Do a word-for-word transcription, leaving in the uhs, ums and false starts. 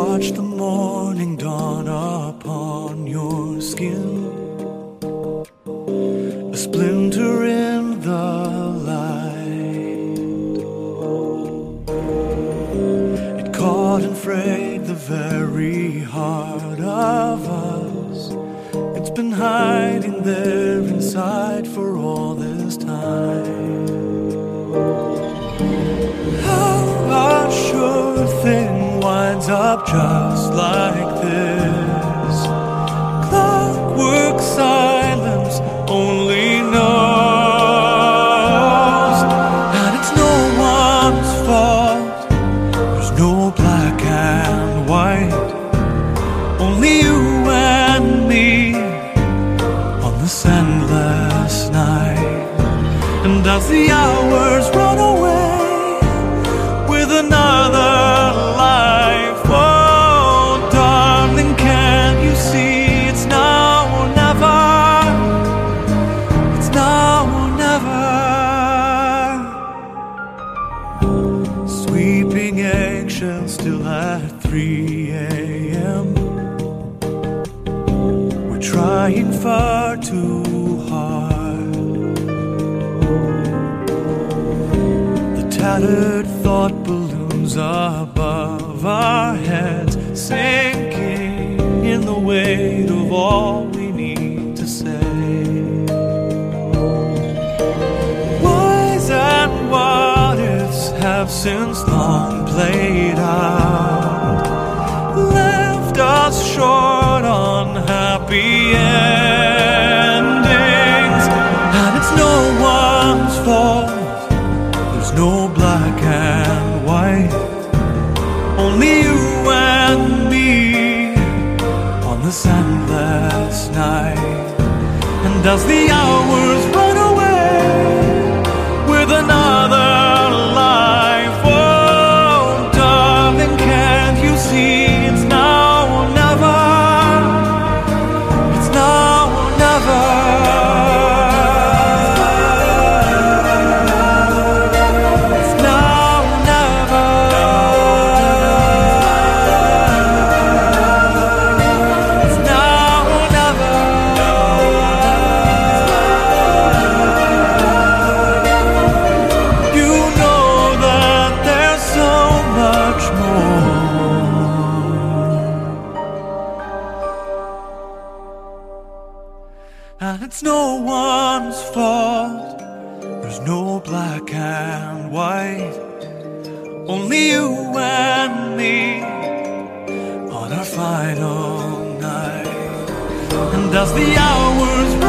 watch the morning dawn upon your skin, a splinter in the light. It caught and frayed the very heart of us. It's been hiding there inside for all this time. How a sure thing winds up just like this. Clockwork silence only knows, and it's no one's fault. There's no black and white, only you and me on this endless night. And as the hours run away with another life, oh darling, can't you see it's now or never? It's now or never. Sweeping eggshells still at three a.m. We're trying far too hard. The tattered thought balloons above our heads, sinking in the weight of all we need to say. Whys and what ifs have since long played out, left us short on happy endings. And it's no one's fault. There's no black and white, only you and me on this endless night. And as the hours run away with another life, oh darling, can't you see it's now or never? It's now or never. And it's no one's fault. There's no black and white, only you and me on our final night. And as the hours